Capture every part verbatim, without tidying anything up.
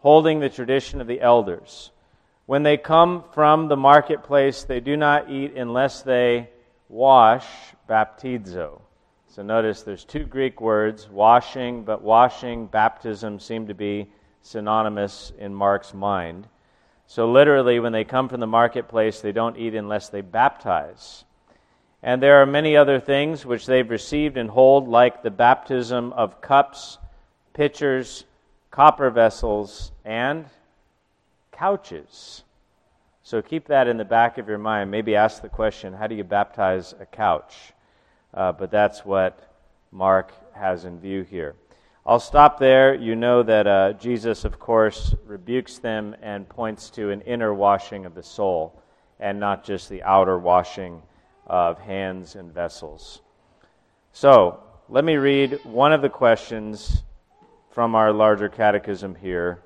holding the tradition of the elders. When they come from the marketplace, they do not eat unless they wash, baptizo. So notice there's two Greek words, washing, but washing, baptism seem to be synonymous in Mark's mind. So literally, when they come from the marketplace, they don't eat unless they baptize. And there are many other things which they've received and hold, like the baptism of cups, pitchers, copper vessels, and couches. So keep that in the back of your mind. Maybe ask the question, how do you baptize a couch? Uh, but that's what Mark has in view here. I'll stop there. You know that uh, Jesus, of course, rebukes them and points to an inner washing of the soul and not just the outer washing of hands and vessels. So, let me read one of the questions from our larger catechism here.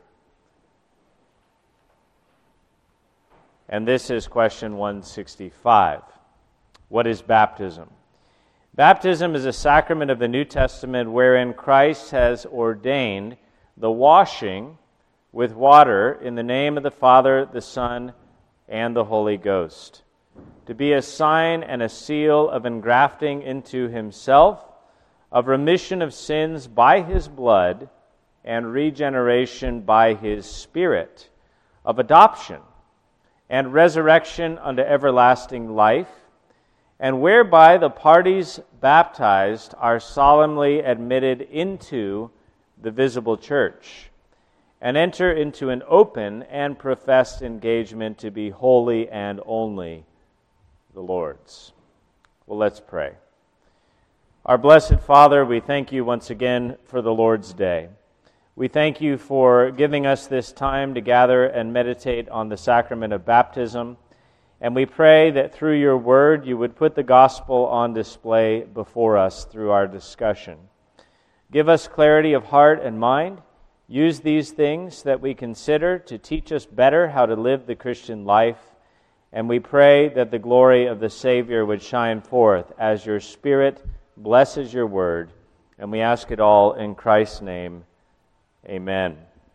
And this is question one sixty-five. What is baptism? Baptism is a sacrament of the New Testament wherein Christ has ordained the washing with water in the name of the Father, the Son, and the Holy Ghost, to be a sign and a seal of engrafting into himself, of remission of sins by his blood, and regeneration by his Spirit, of adoption, and resurrection unto everlasting life, and whereby the parties baptized are solemnly admitted into the visible church, and enter into an open and professed engagement to be holy and only the Lord's. Well, let's pray. Our blessed Father, we thank you once again for the Lord's Day. We thank you for giving us this time to gather and meditate on the sacrament of baptism. And we pray that through your word you would put the gospel on display before us through our discussion. Give us clarity of heart and mind. Use these things that we consider to teach us better how to live the Christian life. And we pray that the glory of the Savior would shine forth as your Spirit blesses your word. And we ask it all in Christ's name. Amen.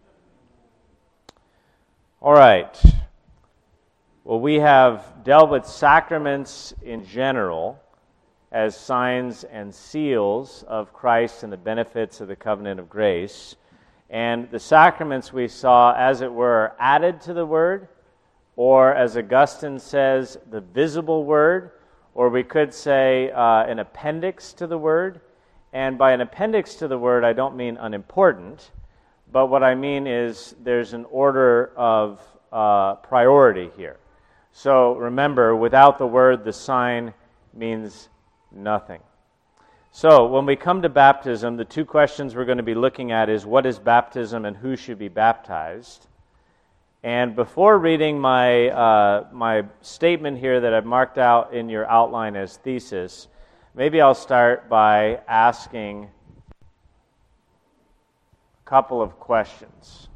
All right. Well, we have dealt with sacraments in general as signs and seals of Christ and the benefits of the covenant of grace. And the sacraments we saw, as it were, added to the Word, or as Augustine says, the visible Word, or we could say uh, an appendix to the Word. And by an appendix to the Word, I don't mean unimportant, but what I mean is there's an order of uh, priority here. So remember, without the word, the sign means nothing. So when we come to baptism, the two questions we're going to be looking at is what is baptism and who should be baptized? And before reading my uh, my statement here that I've marked out in your outline as thesis, maybe I'll start by asking a couple of questions.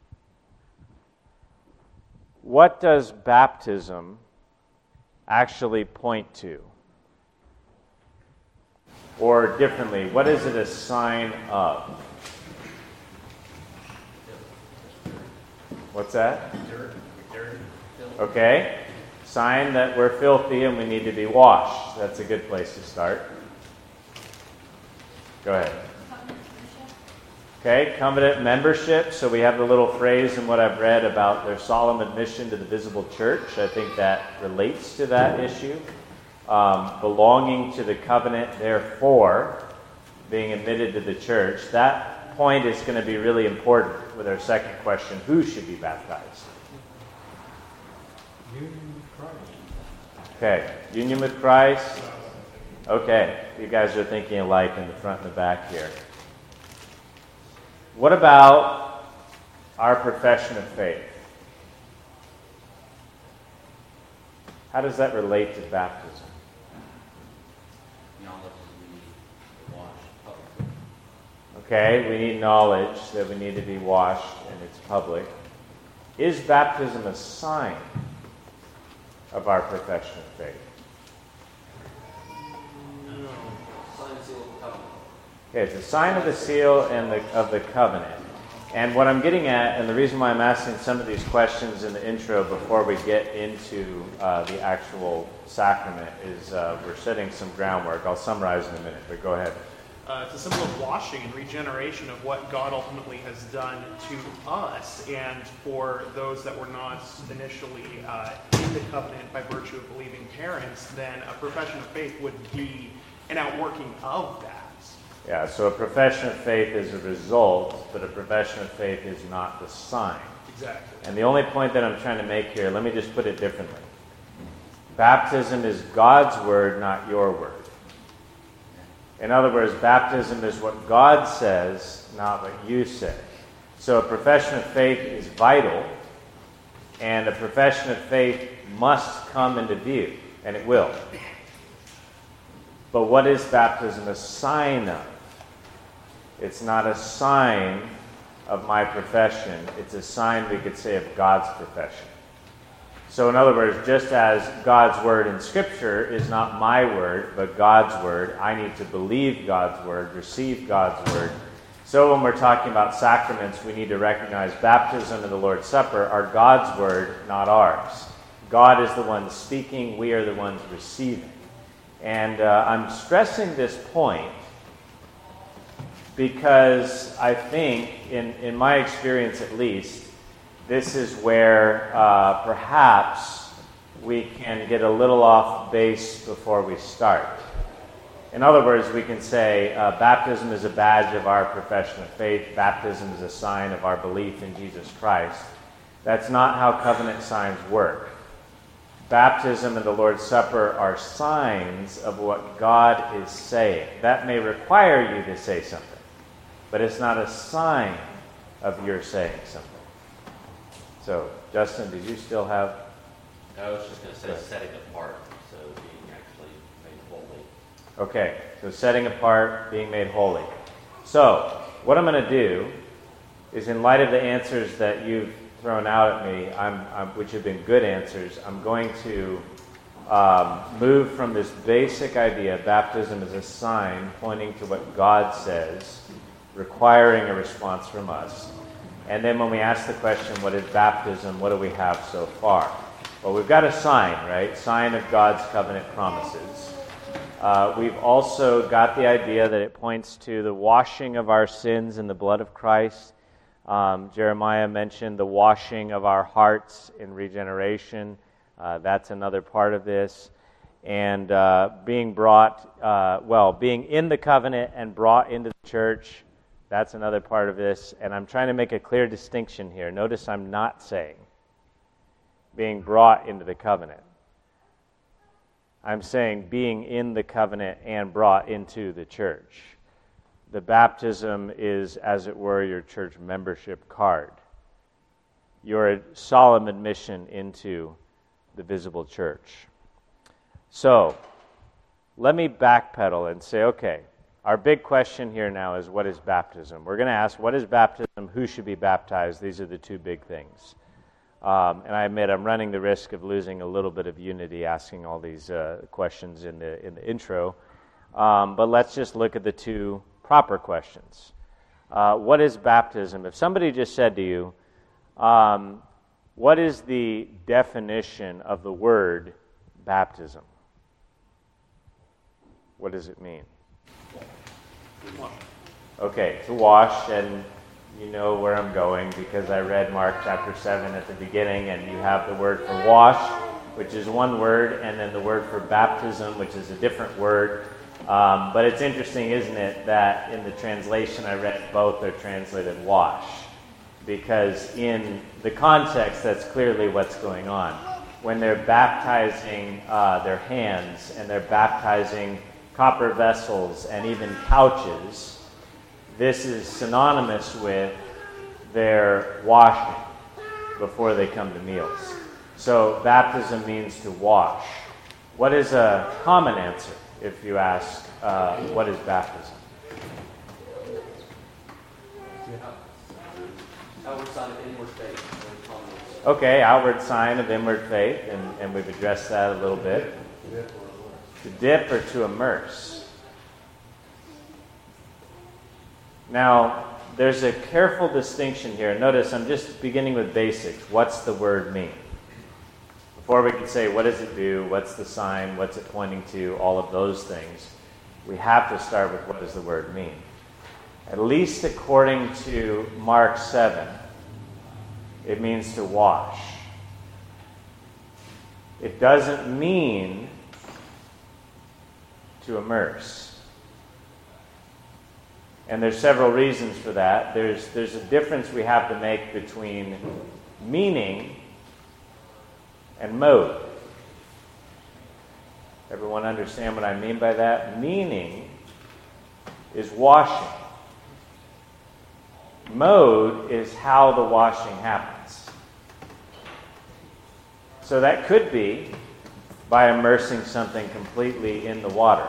What does baptism actually point to? Or differently, what is it a sign of? What's that? Dirt. Dirt. Okay. Sign that we're filthy and we need to be washed. That's a good place to start. Go ahead. Okay, covenant membership. So we have the little phrase in what I've read about their solemn admission to the visible church. I think that relates to that issue. Um, belonging to the covenant, therefore, being admitted to the church. That point is going to be really important with our second question. Who should be baptized? Union with Christ. Okay, union with Christ. Okay, you guys are thinking alike in the front and the back here. What about our profession of faith? How does that relate to baptism? Knowledge we need to wash publicly. Okay, we need knowledge that we need to be washed and it's public. Is baptism a sign of our profession of faith? No. Sign, seal, covenant. Okay, it's a sign of the seal and the, of the covenant. And what I'm getting at, and the reason why I'm asking some of these questions in the intro before we get into uh, the actual sacrament, is uh, we're setting some groundwork. I'll summarize in a minute, but go ahead. Uh, it's a symbol of washing and regeneration of what God ultimately has done to us, and for those that were not initially uh, in the covenant by virtue of believing parents, then a profession of faith would be an outworking of that. Yeah, so a profession of faith is a result, but a profession of faith is not the sign. Exactly. And the only point that I'm trying to make here, let me just put it differently. Baptism is God's word, not your word. In other words, baptism is what God says, not what you say. So a profession of faith is vital, and a profession of faith must come into view, and it will. But what is baptism a sign of? It's not a sign of my profession. It's a sign, we could say, of God's profession. So in other words, just as God's word in Scripture is not my word, but God's word, I need to believe God's word, receive God's word. So when we're talking about sacraments, we need to recognize baptism and the Lord's Supper are God's word, not ours. God is the one speaking, we are the ones receiving. And uh, I'm stressing this point because I think, in, in my experience at least, this is where uh, perhaps we can get a little off base before we start. In other words, we can say uh, baptism is a badge of our profession of faith. Baptism is a sign of our belief in Jesus Christ. That's not how covenant signs work. Baptism and the Lord's Supper are signs of what God is saying. That may require you to say something, but it's not a sign of your saying something. So, Justin, did you still have... I was just going to say setting apart, so being actually made holy. Okay, so setting apart, being made holy. So, what I'm going to do is, in light of the answers that you've thrown out at me, I'm, I'm, which have been good answers, I'm going to um, move from this basic idea, baptism is a sign pointing to what God says, requiring a response from us. And then when we ask the question, what is baptism, what do we have so far? Well, we've got a sign, right? Sign of God's covenant promises. Uh, we've also got the idea that it points to the washing of our sins in the blood of Christ. Um, Jeremiah mentioned the washing of our hearts in regeneration. Uh, that's another part of this. And uh, being brought, uh, well, being in the covenant and brought into the church, that's another part of this. And I'm trying to make a clear distinction here. Notice I'm not saying being brought into the covenant. I'm saying being in the covenant and brought into the church. The baptism is, as it were, your church membership card. Your solemn admission into the visible church. So, let me backpedal and say, okay, our big question here now is, what is baptism? We're going to ask, what is baptism? Who should be baptized? These are the two big things. Um, and I admit I'm running the risk of losing a little bit of unity asking all these uh, questions in the in the intro. Um, but let's just look at the two proper questions. Uh, what is baptism? If somebody just said to you, um, what is the definition of the word baptism? What does it mean? Okay, to wash, and you know where I'm going because I read Mark chapter seven at the beginning, and you have the word for wash, which is one word, and then the word for baptism, which is a different word. Um, but it's interesting, isn't it, that in the translation I read, both are translated wash, because in the context, that's clearly what's going on. When they're baptizing uh, their hands, and they're baptizing copper vessels and even couches, this is synonymous with their washing before they come to meals. So baptism means to wash. What is a common answer if you ask, uh, what is baptism? Outward sign of inward faith. Okay, outward sign of inward faith, and, and we've addressed that a little bit. To dip or to immerse. Now, there's a careful distinction here. Notice I'm just beginning with basics. What's the word mean? Before we can say what does it do, what's the sign, what's it pointing to, all of those things, we have to start with what does the word mean. At least according to Mark seven, it means to wash. It doesn't mean to immerse. And there's several reasons for that. There's, there's a difference we have to make between meaning and mode. Everyone understand what I mean by that? Meaning is washing. Mode is how the washing happens. So that could be by immersing something completely in the water.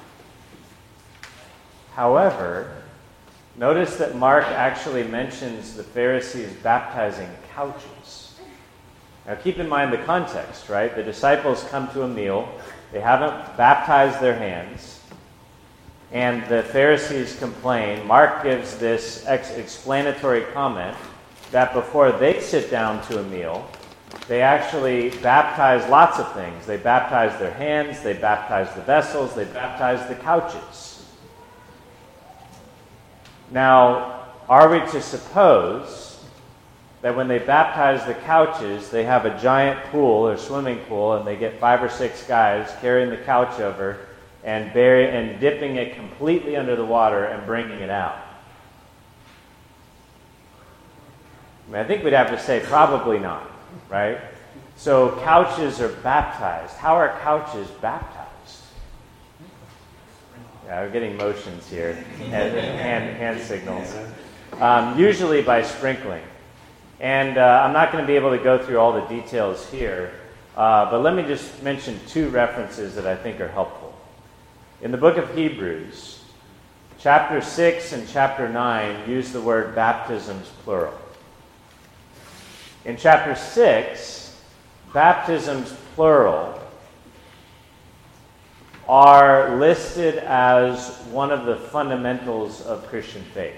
However, notice that Mark actually mentions the Pharisees baptizing couches. Now keep in mind the context, right? The disciples come to a meal. They haven't baptized their hands. And the Pharisees complain. Mark gives this ex- explanatory comment that before they sit down to a meal, they actually baptize lots of things. They baptize their hands, they baptize the vessels, they baptize the couches. Now, are we to suppose that when they baptize the couches, they have a giant pool or swimming pool and they get five or six guys carrying the couch over and bury, and dipping it completely under the water and bringing it out? I mean, I think we'd have to say probably not, right? So couches are baptized. How are couches baptized? Yeah, we're getting motions here, hand, hand, hand signals. Um, usually by sprinkling. And uh, I'm not going to be able to go through all the details here, uh, but let me just mention two references that I think are helpful. In the book of Hebrews, chapter six and chapter nine use the word baptisms plural. In chapter six, baptisms plural are listed as one of the fundamentals of Christian faith.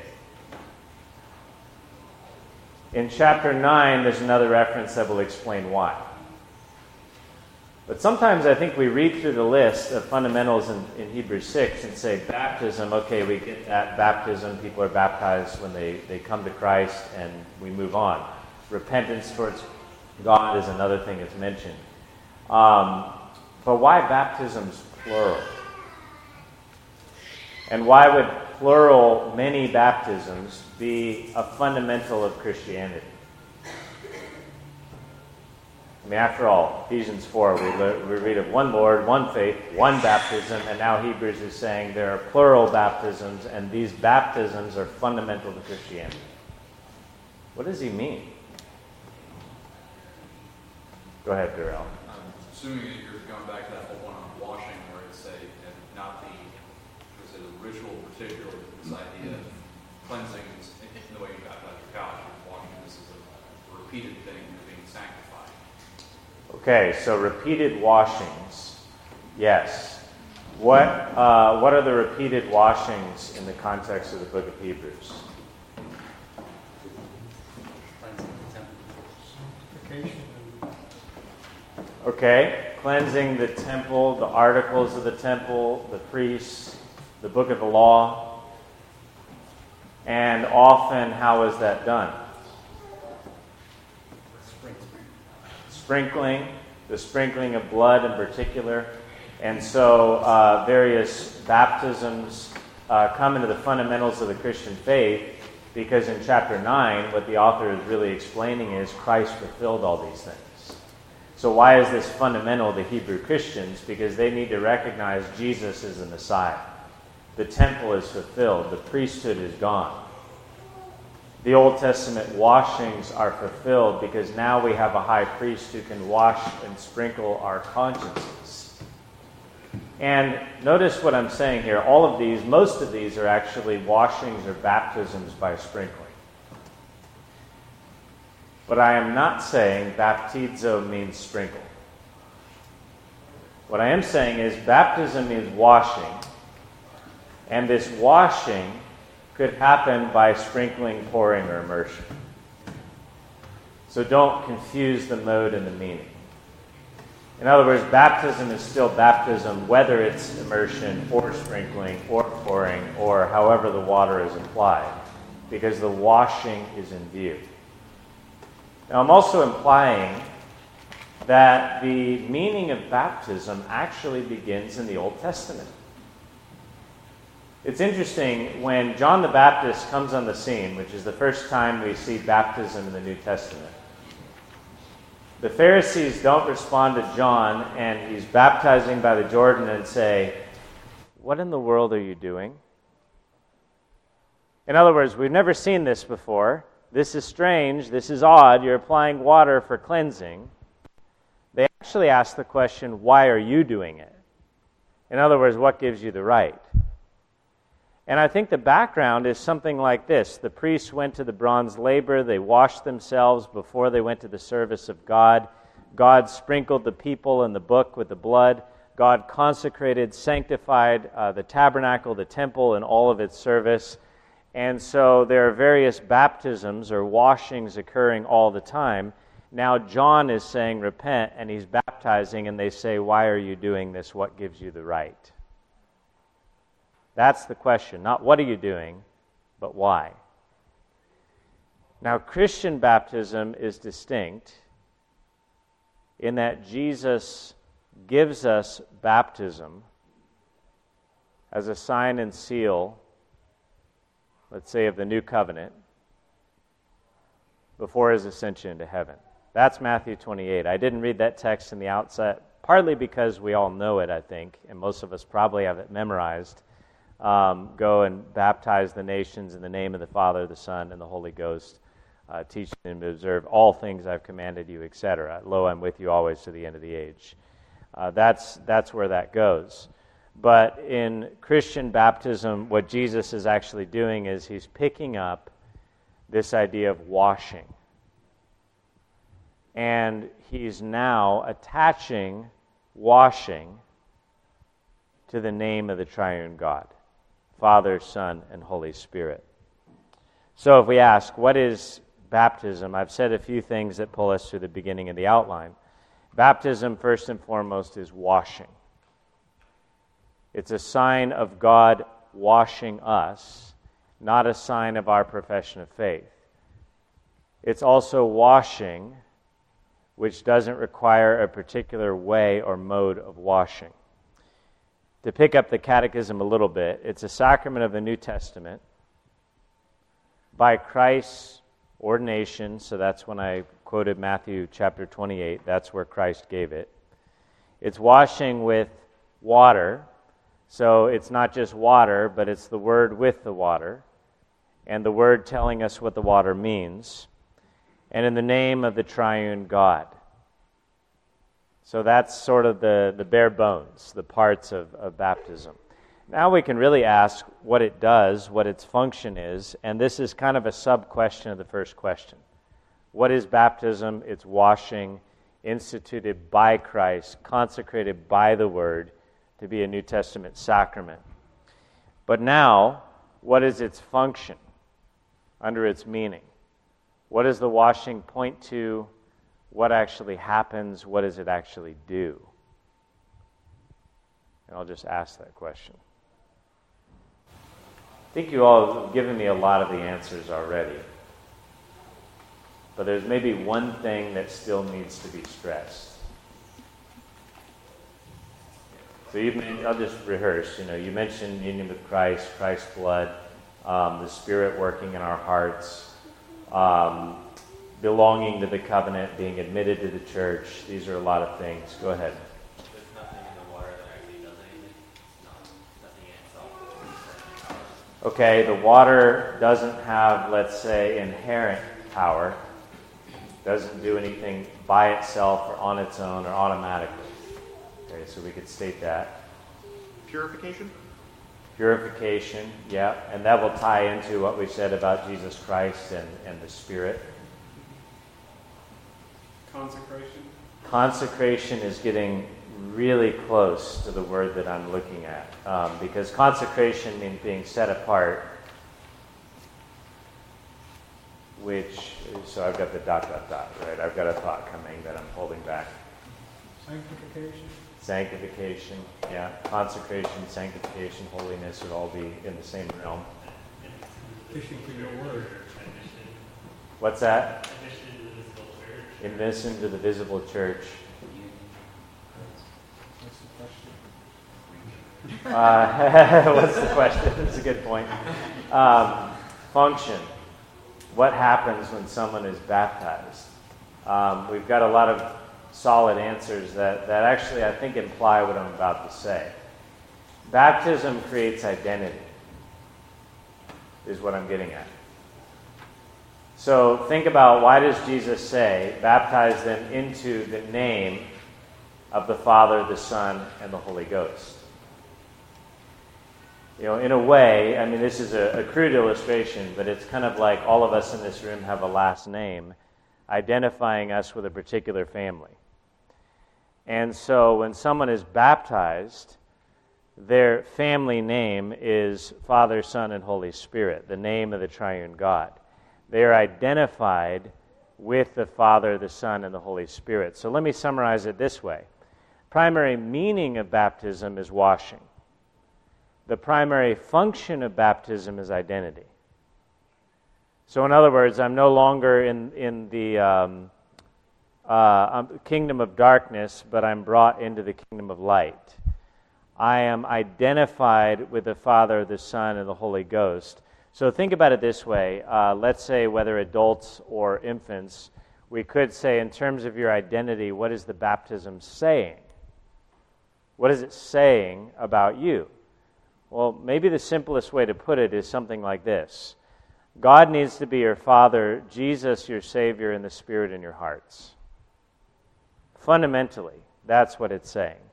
In chapter nine, there's another reference that will explain why. But sometimes I think we read through the list of fundamentals in, in Hebrews six and say, baptism, okay, we get that baptism, people are baptized when they, they come to Christ, and we move on. Repentance towards God is another thing that's mentioned. Um, but why baptisms plural? And why would plural, many baptisms, be a fundamental of Christianity? I mean, after all, Ephesians four, we, le- we read of one Lord, one faith, one baptism, and now Hebrews is saying there are plural baptisms, and these baptisms are fundamental to Christianity. What does he mean? Go ahead, Darrell. Um, assuming that you're going back to that whole one on washing, where it's a, and not the, was it a ritual particular, this idea of cleansing in the way you baptize your couch, you're washing this as a repeated thing, you're being sanctified. Okay, so repeated washings. Yes. What uh, what are the repeated washings in the context of the book of Hebrews? Okay, cleansing the temple, the articles of the temple, the priests, the book of the law. And often, how is that done? Sprinkling, the sprinkling of blood in particular. And so uh, various baptisms uh, come into the fundamentals of the Christian faith, because in chapter nine, what the author is really explaining is Christ fulfilled all these things. So why is this fundamental to Hebrew Christians? Because they need to recognize Jesus is the Messiah. The temple is fulfilled. The priesthood is gone. The Old Testament washings are fulfilled because now we have a high priest who can wash and sprinkle our consciences. And notice what I'm saying here. All of these, most of these are actually washings or baptisms by sprinkling. But I am not saying baptizo means sprinkle. What I am saying is baptism means washing. And this washing could happen by sprinkling, pouring, or immersion. So don't confuse the mode and the meaning. In other words, baptism is still baptism, whether it's immersion or sprinkling or pouring or however the water is applied, because the washing is in view. Now, I'm also implying that the meaning of baptism actually begins in the Old Testament. It's interesting, when John the Baptist comes on the scene, which is the first time we see baptism in the New Testament, the Pharisees don't respond to John, and he's baptizing by the Jordan, and say, "What in the world are you doing?" In other words, we've never seen this before. This is strange. This is odd. You're applying water for cleansing. They actually ask the question, "Why are you doing it?" In other words, what gives you the right? And I think the background is something like this. The priests went to the bronze laver. They washed themselves before they went to the service of God. God sprinkled the people and the book with the blood. God consecrated, sanctified uh, the tabernacle, the temple, and all of its service. And so there are various baptisms or washings occurring all the time. Now John is saying, repent, and he's baptizing, and they say, "Why are you doing this? What gives you the right?" That's the question. Not what are you doing, but why. Now, Christian baptism is distinct in that Jesus gives us baptism as a sign and seal, let's say, of the new covenant before his ascension into heaven. That's Matthew twenty-eight. I didn't read that text in the outset, partly because we all know it, I think, and most of us probably have it memorized. Um, go and baptize the nations in the name of the Father, the Son, and the Holy Ghost, uh, teaching them to observe all things I've commanded you, et cetera. Lo, I'm with you always to the end of the age. Uh, that's that's where that goes. But in Christian baptism, what Jesus is actually doing is he's picking up this idea of washing. And he's now attaching washing to the name of the triune God, Father, Son, and Holy Spirit. So if we ask, what is baptism? I've said a few things that pull us through the beginning of the outline. Baptism, first and foremost, is washing. It's a sign of God washing us, not a sign of our profession of faith. It's also washing, which doesn't require a particular way or mode of washing. To pick up the catechism a little bit, it's a sacrament of the New Testament by Christ's ordination. So that's when I quoted Matthew chapter twenty-eight. That's where Christ gave it. It's washing with water. So it's not just water, but it's the Word with the water, and the Word telling us what the water means, and in the name of the triune God. So that's sort of the, the bare bones, the parts of, of baptism. Now we can really ask what it does, what its function is, and this is kind of a sub-question of the first question. What is baptism? It's washing instituted by Christ, consecrated by the Word to be a New Testament sacrament. But now, what is its function under its meaning? What does the washing point to? What actually happens? What does it actually do? And I'll just ask that question. I think you all have given me a lot of the answers already. But there's maybe one thing that still needs to be stressed. So you may, I'll just rehearse. You know, you mentioned union with Christ, Christ's blood, um, the Spirit working in our hearts, um, belonging to the covenant, being admitted to the church. These are a lot of things. Go ahead. There's nothing in the water that actually does anything. Not, nothing in itself. Okay, the water doesn't have, let's say, inherent power. Doesn't do anything by itself or on its own or automatically. Okay, so we could state that. Purification? Purification, yeah. And that will tie into what we said about Jesus Christ and, and the Spirit. Consecration. Consecration is getting really close to the word that I'm looking at. Um, because consecration means being set apart. which, so I've got the dot, dot, dot, right? I've got a thought coming that I'm holding back. Sanctification. Sanctification, yeah. Consecration, sanctification, holiness would all be in the same realm. Fishing for your word. What's that? Admission to the visible church. What's the question? Uh, what's the question? That's a good point. Um, function. What happens when someone is baptized? Um, we've got a lot of solid answers that, that actually I think imply what I'm about to say. Baptism creates identity, is what I'm getting at. So think about, why does Jesus say, baptize them into the name of the Father, the Son, and the Holy Ghost? You know, in a way, I mean, this is a, a crude illustration, but it's kind of like all of us in this room have a last name identifying us with a particular family. And so when someone is baptized, their family name is Father, Son, and Holy Spirit, the name of the triune God. They are identified with the Father, the Son, and the Holy Spirit. So let me summarize it this way. Primary meaning of baptism is washing. The primary function of baptism is identity. So in other words, I'm no longer in, in the um, uh, kingdom of darkness, but I'm brought into the kingdom of light. I am identified with the Father, the Son, and the Holy Ghost. So think about it this way. Uh, let's say whether adults or infants, we could say in terms of your identity, what is the baptism saying? What is it saying about you? Well, maybe the simplest way to put it is something like this. God needs to be your Father, Jesus your Savior, and the Spirit in your hearts. Fundamentally, that's what it's saying.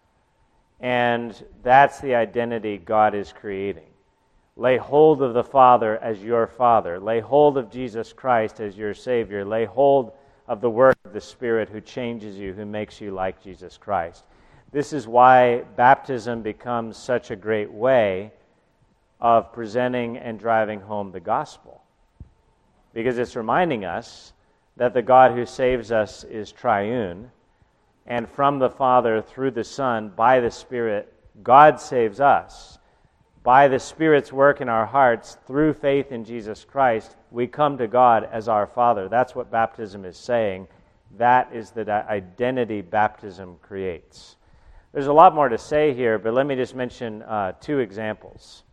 And that's the identity God is creating. Lay hold of the Father as your Father. Lay hold of Jesus Christ as your Savior. Lay hold of the work of the Spirit who changes you, who makes you like Jesus Christ. This is why baptism becomes such a great way of presenting and driving home the gospel. Because it's reminding us that the God who saves us is triune, and from the Father, through the Son, by the Spirit, God saves us. By the Spirit's work in our hearts, through faith in Jesus Christ, we come to God as our Father. That's what baptism is saying. That is the identity baptism creates. There's a lot more to say here, but let me just mention uh, two examples.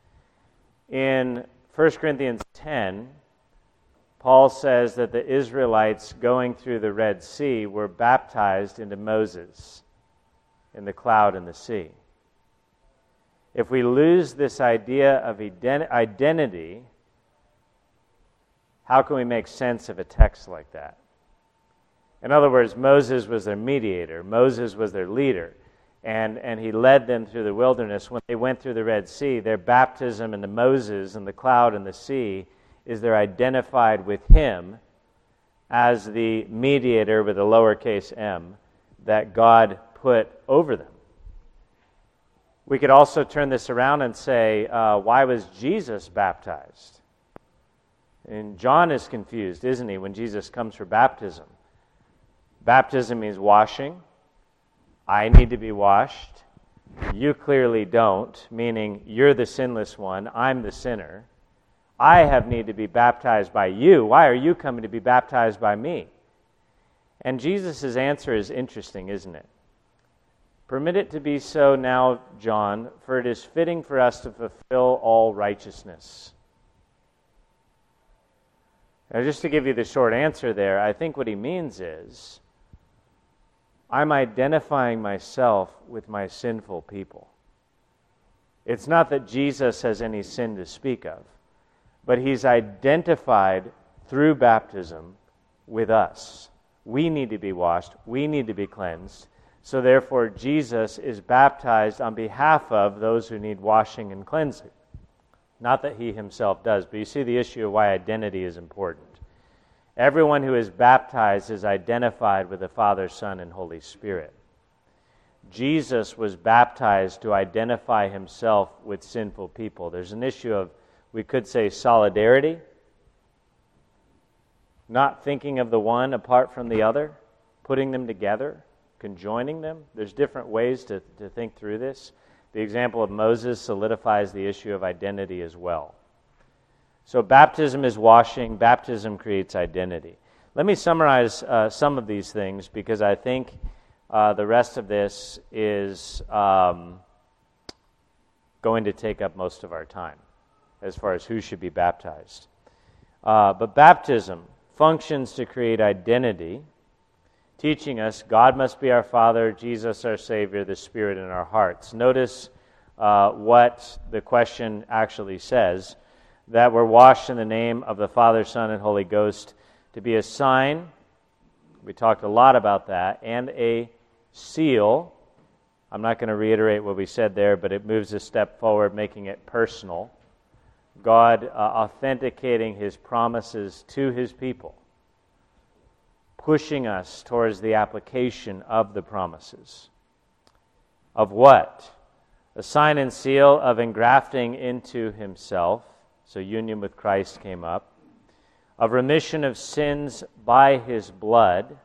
In First Corinthians ten, Paul says that the Israelites going through the Red Sea were baptized into Moses in the cloud and the sea. If we lose this idea of ident- identity, how can we make sense of a text like that? In other words, Moses was their mediator. Moses was their leader. And, and he led them through the wilderness. When they went through the Red Sea, their baptism into Moses and the cloud and the sea is they're identified with him as the mediator with a lowercase m that God put over them. We could also turn this around and say, uh, why was Jesus baptized? And John is confused, isn't he, when Jesus comes for baptism? Baptism means washing. I need to be washed. You clearly don't, meaning you're the sinless one, I'm the sinner. I have need to be baptized by you. Why are you coming to be baptized by me? And Jesus' answer is interesting, isn't it? Permit it to be so now, John, for it is fitting for us to fulfill all righteousness. Now, just to give you the short answer there, I think what he means is, I'm identifying myself with my sinful people. It's not that Jesus has any sin to speak of, but he's identified through baptism with us. We need to be washed. We need to be cleansed. So therefore, Jesus is baptized on behalf of those who need washing and cleansing. Not that he himself does, but you see the issue of why identity is important. Everyone who is baptized is identified with the Father, Son, and Holy Spirit. Jesus was baptized to identify himself with sinful people. There's an issue of, we could say, solidarity, not thinking of the one apart from the other, putting them together, conjoining them. There's different ways to, to think through this. The example of Moses solidifies the issue of identity as well. So baptism is washing, baptism creates identity. Let me summarize uh, some of these things because I think uh, the rest of this is um, going to take up most of our time as far as who should be baptized. Uh, but baptism functions to create identity, teaching us God must be our Father, Jesus our Savior, the Spirit in our hearts. Notice uh, what the question actually says, that we're washed in the name of the Father, Son, and Holy Ghost to be a sign, we talked a lot about that, and a seal. I'm not going to reiterate what we said there, but it moves a step forward, making it personal. God uh, authenticating His promises to His people, pushing us towards the application of the promises. Of what? A sign and seal of engrafting into Himself, so union with Christ came up, of remission of sins by His blood,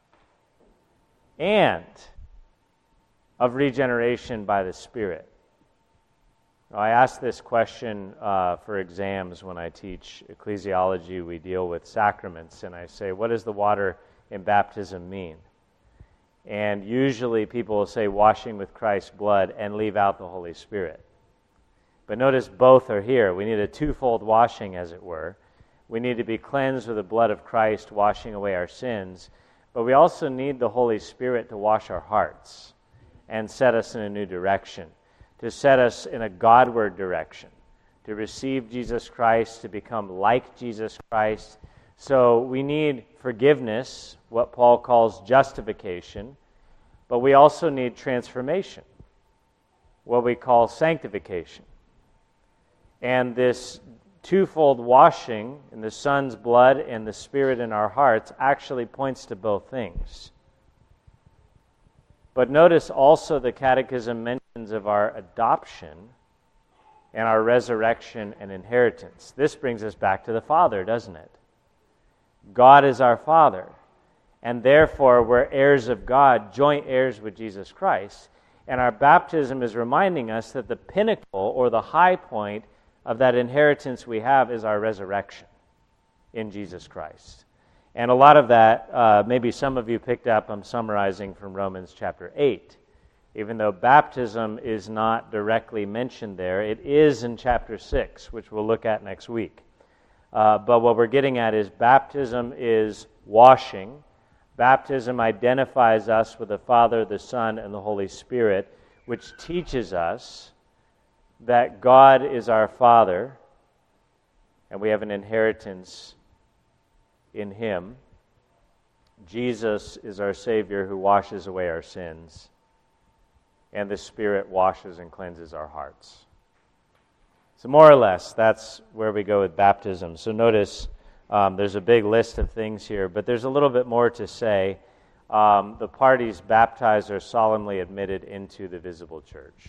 and of regeneration by the Spirit. Now, I ask this question uh, for exams when I teach ecclesiology. We deal with sacraments, and I say, what does the water in baptism mean? And usually people will say washing with Christ's blood and leave out the Holy Spirit. But notice both are here. We need a twofold washing, as it were. We need to be cleansed with the blood of Christ, washing away our sins. But we also need the Holy Spirit to wash our hearts and set us in a new direction, to set us in a Godward direction, to receive Jesus Christ, to become like Jesus Christ. So we need forgiveness, what Paul calls justification, but we also need transformation, what we call sanctification. And this twofold washing in the Son's blood and the Spirit in our hearts actually points to both things. But notice also the Catechism mentions of our adoption and our resurrection and inheritance. This brings us back to the Father, doesn't it? God is our Father, and therefore we're heirs of God, joint heirs with Jesus Christ. And our baptism is reminding us that the pinnacle or the high point of that inheritance we have is our resurrection in Jesus Christ. And a lot of that, uh, maybe some of you picked up, I'm summarizing from Romans chapter eight. Even though baptism is not directly mentioned there, it is in chapter six, which we'll look at next week. Uh, but what we're getting at is baptism is washing. Baptism identifies us with the Father, the Son, and the Holy Spirit, which teaches us that God is our Father, and we have an inheritance in Him. Jesus is our Savior who washes away our sins, and the Spirit washes and cleanses our hearts. So more or less, that's where we go with baptism. So notice um, there's a big list of things here, but there's a little bit more to say. Um, the parties baptized are solemnly admitted into the visible church.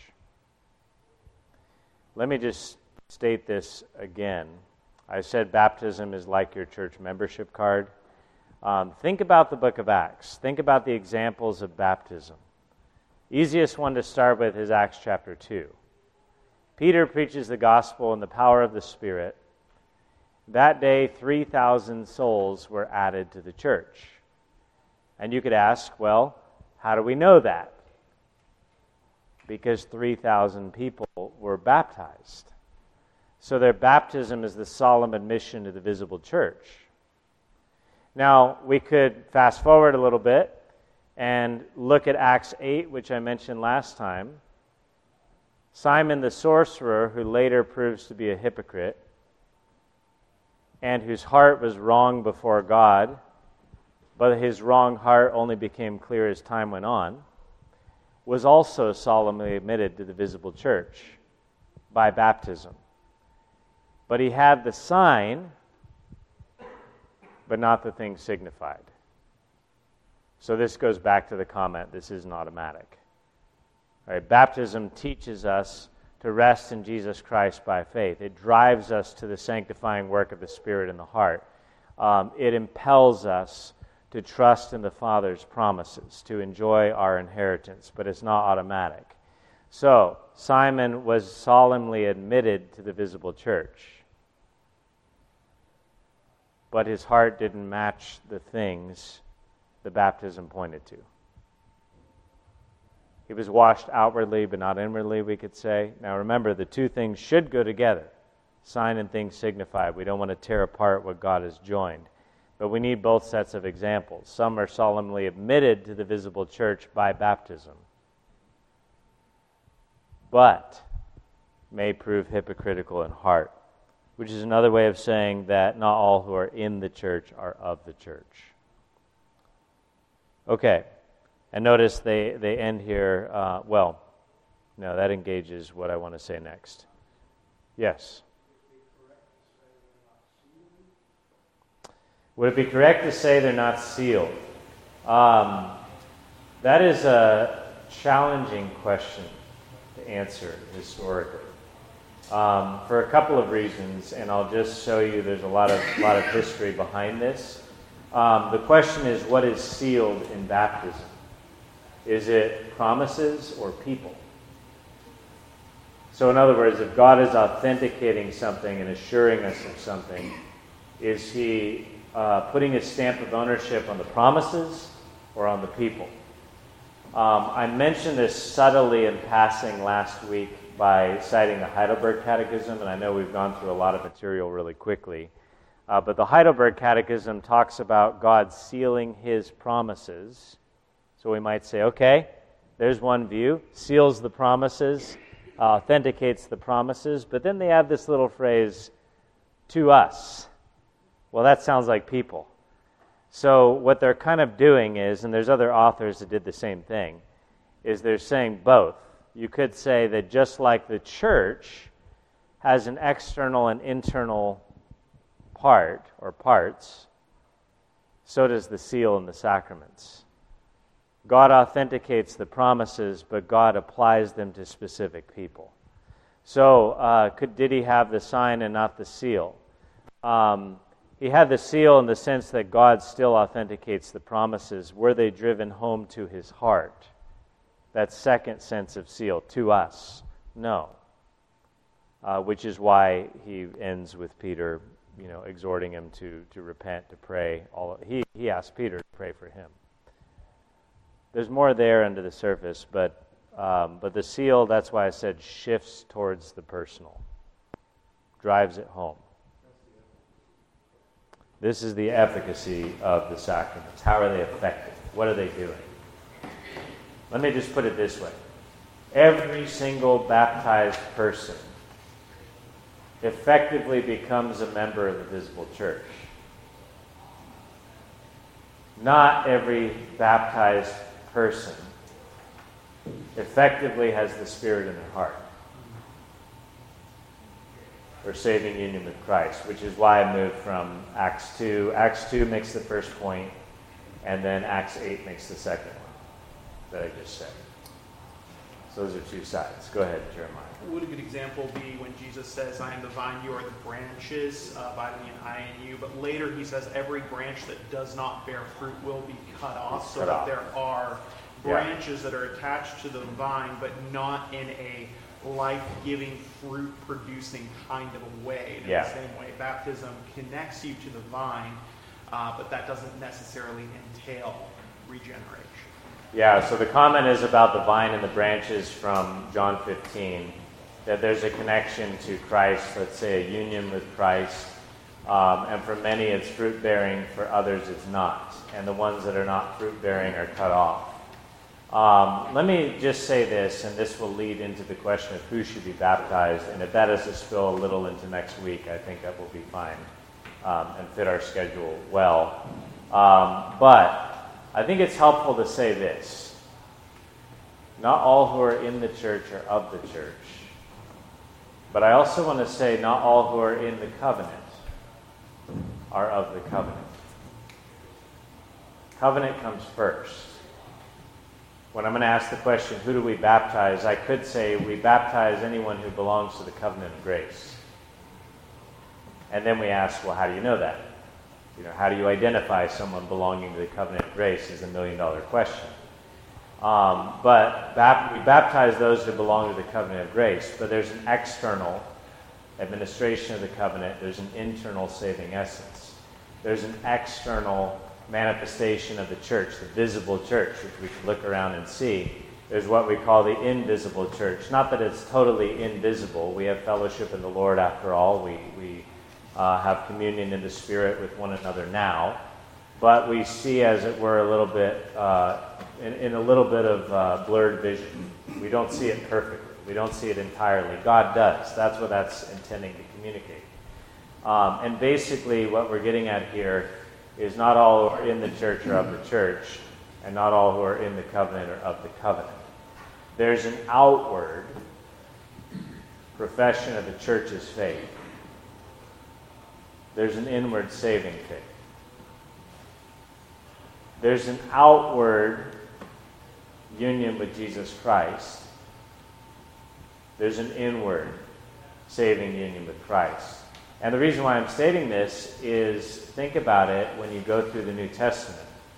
Let me just state this again. I said baptism is like your church membership card. Um, think about the book of Acts. Think about the examples of baptism. Easiest one to start with is Acts chapter two. Peter preaches the gospel in the power of the Spirit. That day, three thousand souls were added to the church. And you could ask, well, how do we know that? Because three thousand people were baptized. So their baptism is the solemn admission to the visible church. Now, we could fast forward a little bit and look at Acts eight, which I mentioned last time. Simon the sorcerer, who later proves to be a hypocrite, and whose heart was wrong before God, but his wrong heart only became clear as time went on, was also solemnly admitted to the visible church by baptism. But he had the sign, but not the thing signified. So this goes back to the comment, this isn't automatic. All right, baptism teaches us to rest in Jesus Christ by faith. It drives us to the sanctifying work of the Spirit in the heart. Um, it impels us to trust in the Father's promises, to enjoy our inheritance, but it's not automatic. So, Simon was solemnly admitted to the visible church, but his heart didn't match the things the baptism pointed to. He was washed outwardly, but not inwardly, we could say. Now remember, the two things should go together. Sign and things signify. We don't want to tear apart what God has joined. But we need both sets of examples. Some are solemnly admitted to the visible church by baptism, but may prove hypocritical in heart, which is another way of saying that not all who are in the church are of the church. Okay, and notice they, they end here, uh, well, no, that engages what I want to say next. Yes? Would it be correct to say they're not sealed? Um, that is a challenging question to answer historically. Um, for a couple of reasons, and I'll just show you there's a lot of lot of history behind this. Um, the question is, what is sealed in baptism? Is it promises or people? So in other words, if God is authenticating something and assuring us of something, is he uh, putting his stamp of ownership on the promises or on the people? Um, I mentioned this subtly in passing last week by citing the Heidelberg Catechism, and I know we've gone through a lot of material really quickly. Uh, but the Heidelberg Catechism talks about God sealing his promises. So we might say, okay, there's one view, seals the promises, uh, authenticates the promises, but then they have this little phrase, to us. Well, that sounds like people. So what they're kind of doing is, and there's other authors that did the same thing, is they're saying both. You could say that just like the church has an external and internal part, or parts, so does the seal and the sacraments. God authenticates the promises, but God applies them to specific people. So, uh, could, did he have the sign and not the seal? Um, he had the seal in the sense that God still authenticates the promises. Were they driven home to his heart? That second sense of seal, to us, no. Uh, which is why he ends with Peter, you know, exhorting him to, to repent, to pray. All he, he asked Peter to pray for him. There's more there under the surface, but um, but the seal, that's why I said, shifts towards the personal, drives it home. This is the efficacy of the sacraments. How are they effective? What are they doing? Let me just put it this way. Every single baptized person effectively becomes a member of the visible church. Not every baptized person effectively has the Spirit in their heart or saving union with Christ, which is why I moved from Acts two. Acts two makes the first point, and then Acts eight makes the second one that I just said. So those are two sides. Go ahead, Jeremiah. Would a good example be when Jesus says, I am the vine, you are the branches, uh, abide in me and I in you. But later he says, every branch that does not bear fruit will be cut off. It's so cut that off. there are Yeah. branches that are attached to the vine, but not in a life-giving, fruit-producing kind of a way. In Yeah. the same way, baptism connects you to the vine, uh, but that doesn't necessarily entail regeneration. Yeah, so the comment is about the vine and the branches from John fifteen, that there's a connection to Christ, let's say a union with Christ, um, and for many it's fruit-bearing, for others it's not, and the ones that are not fruit-bearing are cut off. Um, let me just say this, and this will lead into the question of who should be baptized, and if that is to spill a little into next week, I think that will be fine um, and fit our schedule well. Um, but I think it's helpful to say this. Not all who are in the church are of the church. But I also want to say not all who are in the covenant are of the covenant. Covenant comes first. When I'm going to ask the question, who do we baptize? I could say we baptize anyone who belongs to the covenant of grace. And then we ask, well, how do you know that? You know, how do you identify someone belonging to the covenant of grace is a million-dollar question. Um, but bap- we baptize those who belong to the covenant of grace, but there's an external administration of the covenant. There's an internal saving essence. There's an external manifestation of the church, the visible church, which we can look around and see. There's what we call the invisible church. Not that it's totally invisible. We have fellowship in the Lord after all. We, we uh, have communion in the Spirit with one another now. But we see, as it were, a little bit, uh, in, in a little bit of uh, blurred vision. We don't see it perfectly. We don't see it entirely. God does. That's what that's intending to communicate. Um, and basically what we're getting at here is not all who are in the church are of the church, and not all who are in the covenant are of the covenant. There's an outward profession of the church's faith. There's an inward saving faith. There's an outward union with Jesus Christ. There's an inward saving union with Christ. And the reason why I'm stating this is, think about it when you go through the New Testament.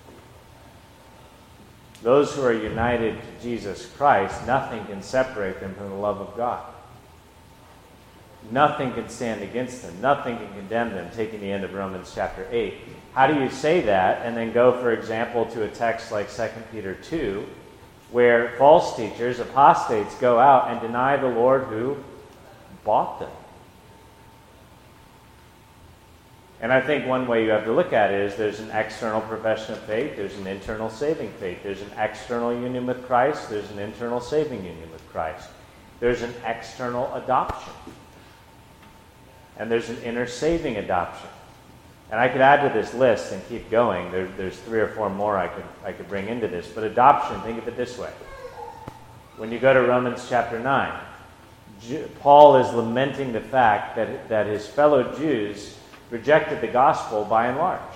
Those who are united to Jesus Christ, nothing can separate them from the love of God. Nothing can stand against them. Nothing can condemn them, taking the end of Romans chapter eight. How do you say that and then go, for example, to a text like Second Peter two, where false teachers, apostates, go out and deny the Lord who bought them? And I think one way you have to look at it is there's an external profession of faith, there's an internal saving faith, there's an external union with Christ, there's an internal saving union with Christ. There's an external adoption. And there's an inner saving adoption. And I could add to this list and keep going. There, there's three or four more I could, I could bring into this. But adoption, think of it this way. When you go to Romans chapter nine, Paul is lamenting the fact that, that his fellow Jews rejected the gospel by and large.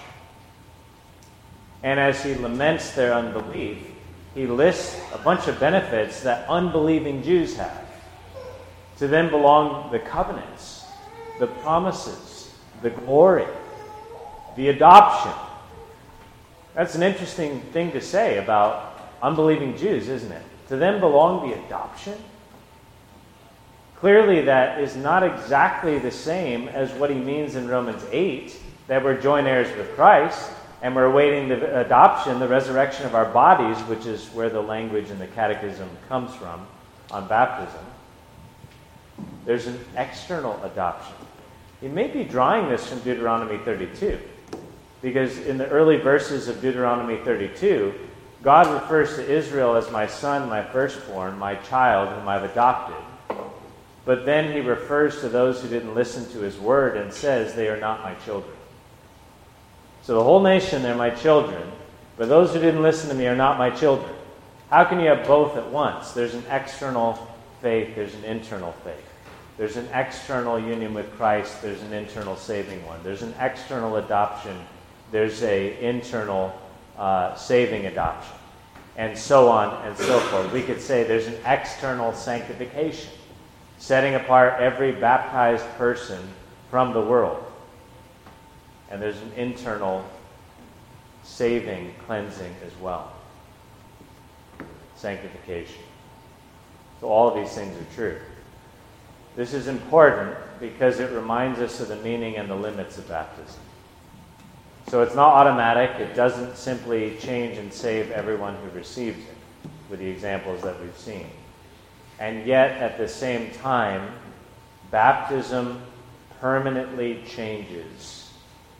And as he laments their unbelief, he lists a bunch of benefits that unbelieving Jews have. To them belong the covenants, the promises, the glory, the adoption. That's an interesting thing to say about unbelieving Jews, isn't it? To them belong the adoption. Clearly, that is not exactly the same as what he means in Romans eight, that we're joint heirs with Christ, and we're awaiting the adoption, the resurrection of our bodies, which is where the language in the Catechism comes from on baptism. There's an external adoption. He may be drawing this from Deuteronomy thirty-two, because in the early verses of Deuteronomy thirty-two, God refers to Israel as my son, my firstborn, my child, whom I've adopted. But then he refers to those who didn't listen to his word and says, they are not my children. So the whole nation, they're my children, but those who didn't listen to me are not my children. How can you have both at once? There's an external faith, there's an internal faith. There's an external union with Christ, there's an internal saving one. There's an external adoption, there's an internal uh, saving adoption. And so on and so forth. We could say there's an external sanctification, setting apart every baptized person from the world. And there's an internal saving, cleansing as well. Sanctification. So all of these things are true. This is important because it reminds us of the meaning and the limits of baptism. So it's not automatic. It doesn't simply change and save everyone who receives it, with the examples that we've seen. And yet, at the same time, baptism permanently changes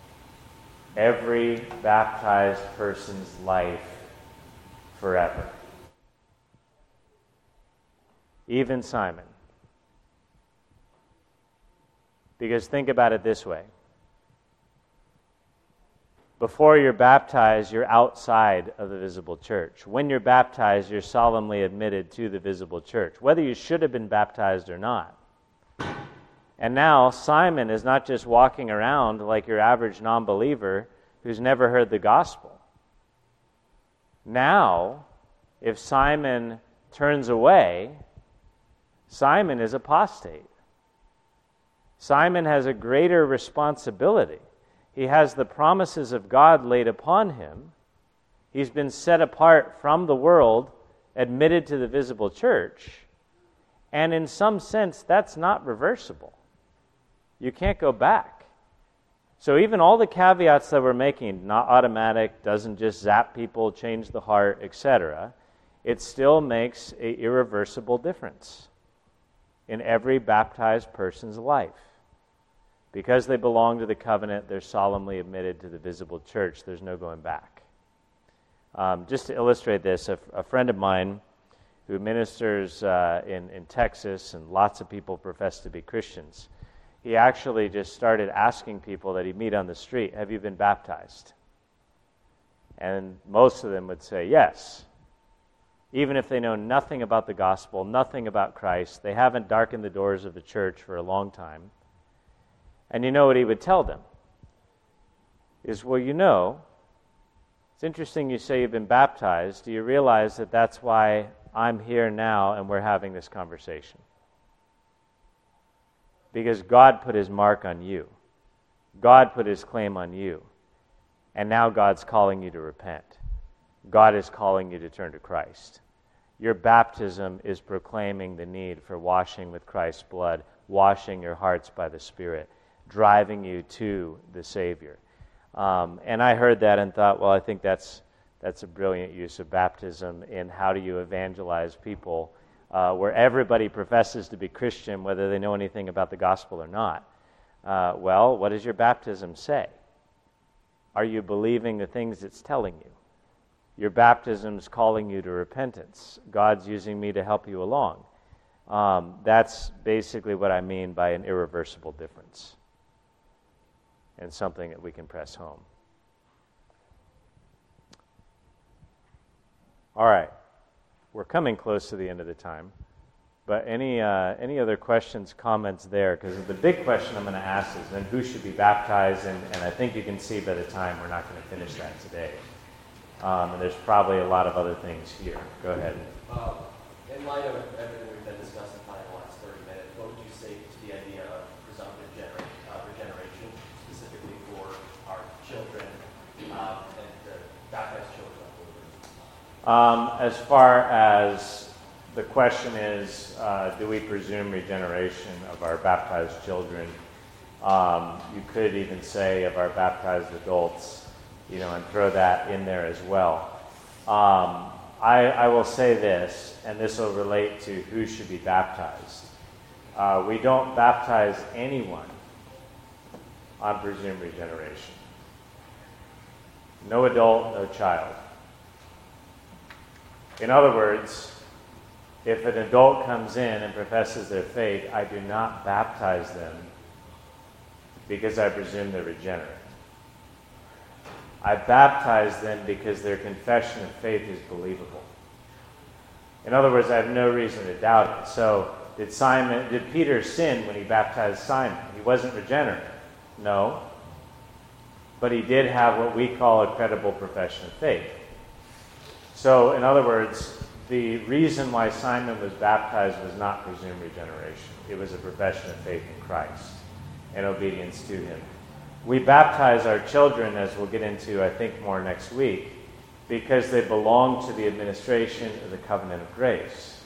every baptized person's life forever. Even Simon. Because think about it this way. Before you're baptized, you're outside of the visible church. When you're baptized, you're solemnly admitted to the visible church, whether you should have been baptized or not. And now, Simon is not just walking around like your average non-believer who's never heard the gospel. Now, if Simon turns away, Simon is apostate. Simon has a greater responsibility. He has the promises of God laid upon him. He's been set apart from the world, admitted to the visible church. And in some sense, that's not reversible. You can't go back. So even all the caveats that we're making, not automatic, doesn't just zap people, change the heart, et cetera, it still makes an irreversible difference in every baptized person's life. Because they belong to the covenant, they're solemnly admitted to the visible church. There's no going back. Um, just to illustrate this, a, a friend of mine who ministers uh, in, in Texas, and lots of people profess to be Christians, he actually just started asking people that he'd meet on the street, have you been baptized? And most of them would say yes. Even if they know nothing about the gospel, nothing about Christ, they haven't darkened the doors of the church for a long time. And you know what he would tell them? Is, well, you know, it's interesting you say you've been baptized. Do you realize that that's why I'm here now and we're having this conversation? Because God put his mark on you. God put his claim on you. And now God's calling you to repent. God is calling you to turn to Christ. Your baptism is proclaiming the need for washing with Christ's blood, washing your hearts by the Spirit, driving you to the Savior. Um, and I heard that and thought, well, I think that's that's a brilliant use of baptism in how do you evangelize people uh, where everybody professes to be Christian, whether they know anything about the gospel or not. Uh, well, what does your baptism say? Are you believing the things it's telling you? Your baptism's calling you to repentance. God's using me to help you along. Um, that's basically what I mean by an irreversible difference, and something that we can press home. All right, we're coming close to the end of the time, but any uh, any other questions, comments there? Because the big question I'm going to ask is then who should be baptized, and, and I think you can see by the time we're not going to finish that today. Um, and there's probably a lot of other things here. Go ahead. Uh, in light of everything we've been discussing in the last thirty minutes, what would you say to the idea of presumptive gener- uh, regeneration, specifically for our children uh, and the baptized children of believers? Um, as far as the question is, uh, do we presume regeneration of our baptized children? Um, you could even say of our baptized adults, you know, and throw that in there as well. Um, I, I will say this, and this will relate to who should be baptized. Uh, we don't baptize anyone on presumed regeneration. No adult, no child. In other words, if an adult comes in and professes their faith, I do not baptize them because I presume they're regenerate. I baptize them because their confession of faith is believable. In other words, I have no reason to doubt it. So, did Simon, did Peter sin when he baptized Simon? He wasn't regenerate. No. But he did have what we call a credible profession of faith. So, in other words, the reason why Simon was baptized was not presumed regeneration. It was a profession of faith in Christ and obedience to him. We baptize our children, as we'll get into, I think, more next week, because they belong to the administration of the covenant of grace.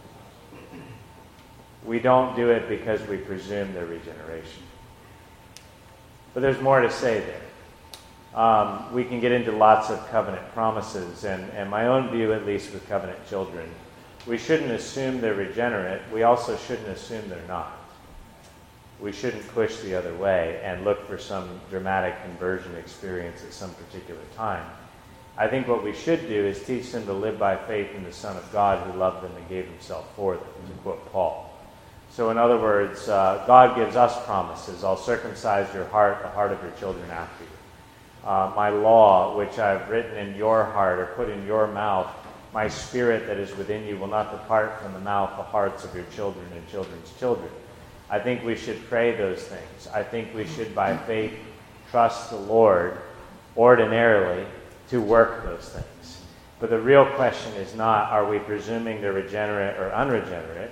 We don't do it because we presume their regeneration. But there's more to say there. Um, we can get into lots of covenant promises, and, and my own view, at least with covenant children, we shouldn't assume they're regenerate. We also shouldn't assume they're not. We shouldn't push the other way and look for some dramatic conversion experience at some particular time. I think what we should do is teach them to live by faith in the Son of God who loved them and gave himself for them, to quote Paul. So in other words, uh, God gives us promises. I'll circumcise your heart, the heart of your children after you. Uh, my law, which I've written in your heart or put in your mouth, my spirit that is within you will not depart from the mouth, the hearts of your children and children's children. I think we should pray those things. I think we should, by faith, trust the Lord ordinarily to work those things. But the real question is not, are we presuming they're regenerate or unregenerate?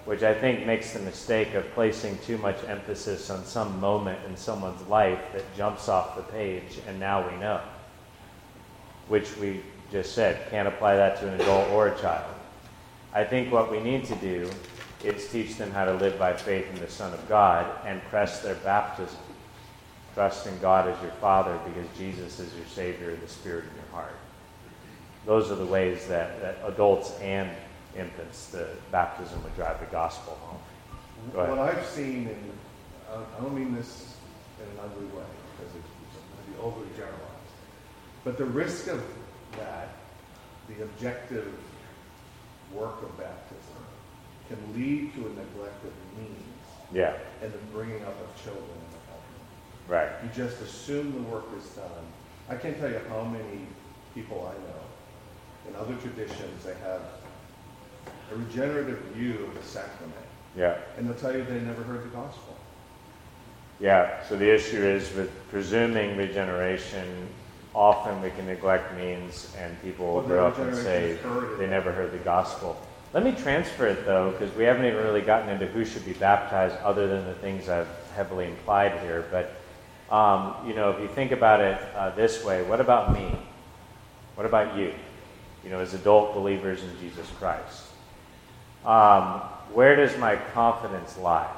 which I think makes the mistake of placing too much emphasis on some moment in someone's life that jumps off the page and now we know, which we just said can't apply that to an adult or a child. I think what we need to do is teach them how to live by faith in the Son of God and press their baptism. Trust in God as your Father because Jesus is your Savior and the Spirit in your heart. Those are the ways that, that adults and infants, the baptism would drive the gospel home. Go ahead. What I've seen, and I don't mean this in an ugly way because it's, it's going to be overly generalized, but the risk of that, the objective work of baptism, can lead to a neglect of means Yeah, and the bringing up of children in the covenant. right. You just assume the work is done. I can't tell you how many people I know in other traditions, they have a regenerative view of the sacrament, Yeah, and they'll tell you they never heard the gospel. yeah. So the issue is with presuming regeneration, often we can neglect means and people will Well, the grow up and say regeneration's heard it. they never heard the gospel. Let me transfer it though, because we haven't even really gotten into who should be baptized other than the things I've heavily implied here. But, um, you know, if you think about it uh, this way, what about me? What about you? You know, as adult believers in Jesus Christ. Um, where does my confidence lie?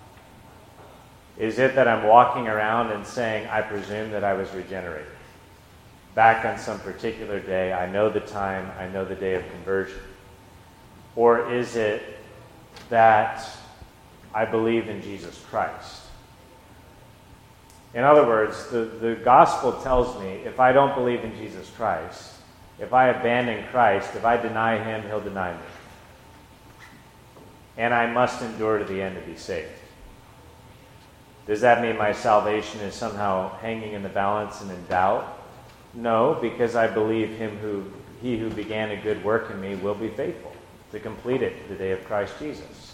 Is it that I'm walking around and saying, I presume that I was regenerated? Back on some particular day, I know the time, I know the day of conversion. Or is it that I believe in Jesus Christ? In other words, the, the gospel tells me if I don't believe in Jesus Christ, if I abandon Christ, if I deny him, he'll deny me. And I must endure to the end to be saved. Does that mean my salvation is somehow hanging in the balance and in doubt? No, because I believe him who he who began a good work in me will be faithful to complete it the day of Christ Jesus.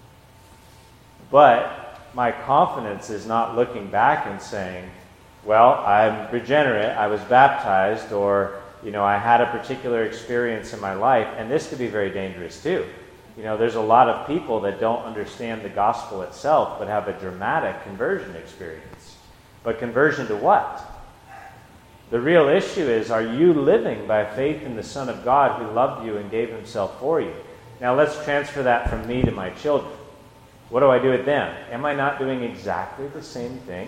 But my confidence is not looking back and saying, well, I'm regenerate, I was baptized, or, you know, I had a particular experience in my life, and this could be very dangerous too. You know, there's a lot of people that don't understand the gospel itself, but have a dramatic conversion experience. But conversion to what? The real issue is, are you living by faith in the Son of God who loved you and gave himself for you? Now let's transfer that from me to my children. What do I do with them? Am I not doing exactly the same thing?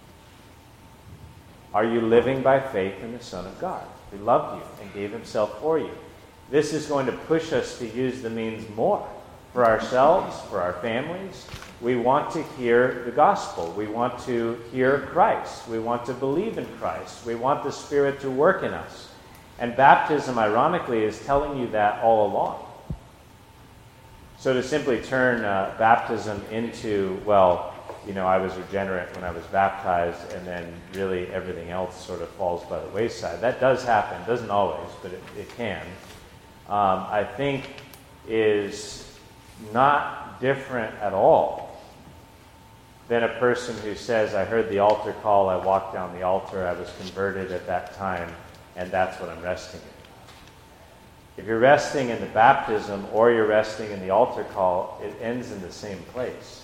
Are you living by faith in the Son of God who loved you and gave himself for you? This is going to push us to use the means more for ourselves, for our families. We want to hear the gospel. We want to hear Christ. We want to believe in Christ. We want the Spirit to work in us. And baptism, ironically, is telling you that all along. So to simply turn uh, baptism into, well, you know, I was regenerate when I was baptized, and then really everything else sort of falls by the wayside. That does happen. Doesn't always, but it, it can. Um, I think is not different at all than a person who says, I heard the altar call, I walked down the altar, I was converted at that time, and that's what I'm resting in. If you're resting in the baptism or you're resting in the altar call, it ends in the same place.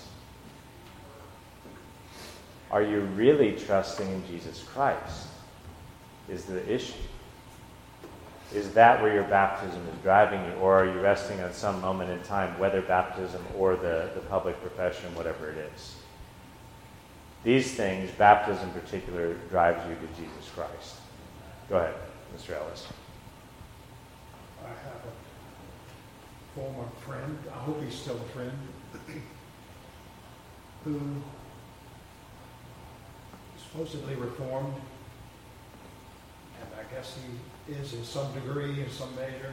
Are you really trusting in Jesus Christ is the issue. Is that where your baptism is driving you, or are you resting on some moment in time, whether baptism or the, the public profession, whatever it is? These things, baptism in particular, drives you to Jesus Christ. Go ahead, Mister Ellis. I have a former friend, I hope he's still a friend, who supposedly reformed, and I guess he is in some degree, in some measure.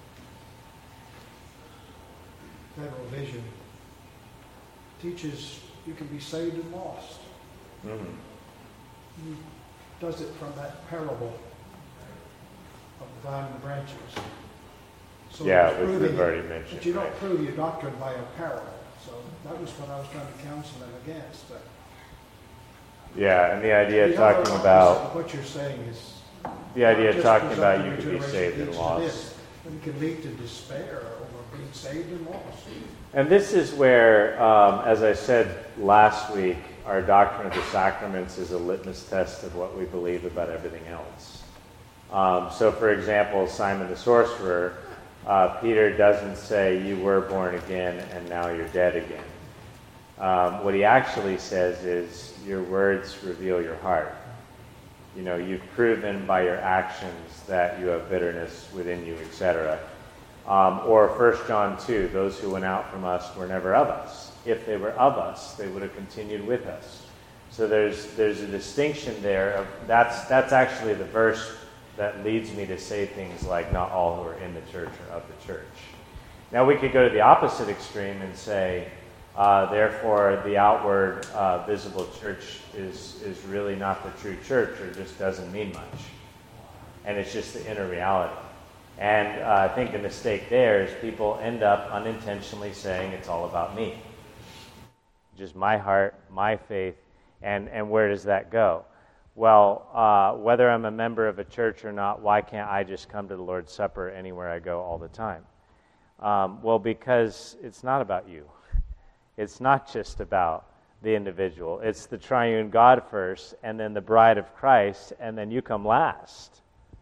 Federal Vision teaches you can be saved and lost. Mm-hmm. He does it from that parable of the vine and the branches. So Yeah, he's which proving we've already it, mentioned, But you don't right. prove your doctrine by a parable. So that was what I was trying to counsel him against. But Yeah, and the idea of the other talking opposite about of what you're saying is the idea not of just talking about presumptive you could be regeneration saved leads and to lost. this, but it can lead to despair over being saved and lost. And this is where, um, as I said last week, our doctrine of the sacraments is a litmus test of what we believe about everything else. Um, so, for example, Simon the sorcerer, uh, Peter doesn't say, you were born again and now you're dead again. Um, what he actually says is, your words reveal your heart. You know, you've proven by your actions that you have bitterness within you, et cetera. Um, or First John two, those who went out from us were never of us. If they were of us, they would have continued with us. So there's there's a distinction there. Of, that's that's actually the verse that leads me to say things like, not all who are in the church are of the church. Now we could go to the opposite extreme and say, uh, therefore the outward uh, visible church is, is really not the true church, or just doesn't mean much. And it's just the inner reality. And uh, I think the mistake there is people end up unintentionally saying it's all about me. Just my heart, my faith, and, and where does that go? Well, uh, whether I'm a member of a church or not, why can't I just come to the Lord's Supper anywhere I go all the time? Um, well, because it's not about you. It's not just about the individual. It's the triune God first, and then the bride of Christ, and then you come last.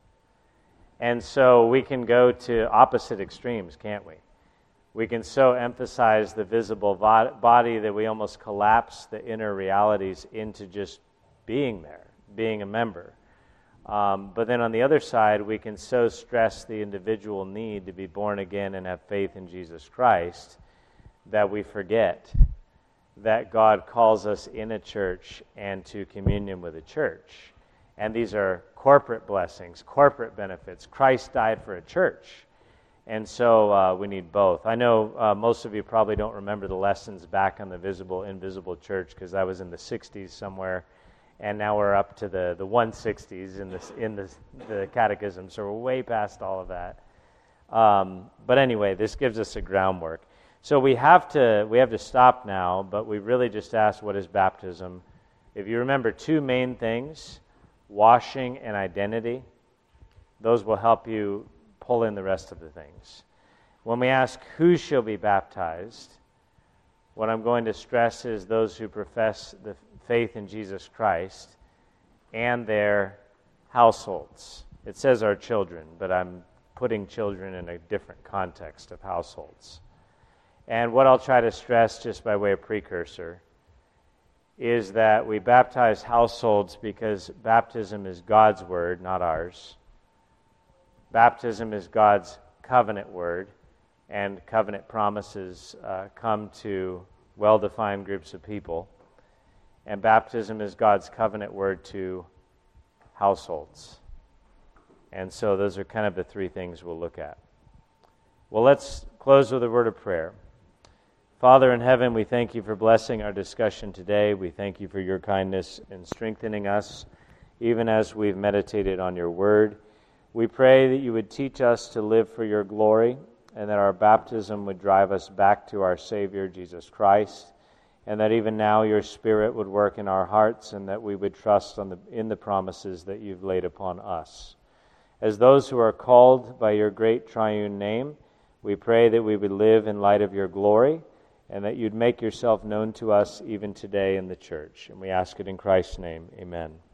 And so we can go to opposite extremes, can't we? We can so emphasize the visible body that we almost collapse the inner realities into just being there, being a member. Um, but then on the other side, we can so stress the individual need to be born again and have faith in Jesus Christ that we forget that God calls us in a church and to communion with a church. And these are corporate blessings, corporate benefits. Christ died for a church. And so uh, we need both. I know uh, most of you probably don't remember the lessons back on the visible, invisible church, because I was in the sixties somewhere, and now we're up to the, the one sixties in, this, in the, the catechism, so we're way past all of that. Um, but anyway, this gives us a groundwork. So we have to we have to stop now, but we really just asked, what is baptism? If you remember two main things, washing and identity, those will help you pull in the rest of the things. When we ask who shall be baptized, what I'm going to stress is those who profess the faith in Jesus Christ and their households. It says our children, but I'm putting children in a different context of households. And what I'll try to stress, just by way of precursor, is that we baptize households because baptism is God's word, not ours. Baptism is God's covenant word, and covenant promises uh, come to well-defined groups of people. And baptism is God's covenant word to households. And so those are kind of the three things we'll look at. Well, let's close with a word of prayer. Father in heaven, we thank you for blessing our discussion today. We thank you for your kindness in strengthening us, even as we've meditated on your word. We pray that you would teach us to live for your glory, and that our baptism would drive us back to our Savior, Jesus Christ, and that even now your Spirit would work in our hearts, and that we would trust on the, in the promises that you've laid upon us. As those who are called by your great triune name, we pray that we would live in light of your glory, and that you'd make yourself known to us even today in the church. And we ask it in Christ's name. Amen.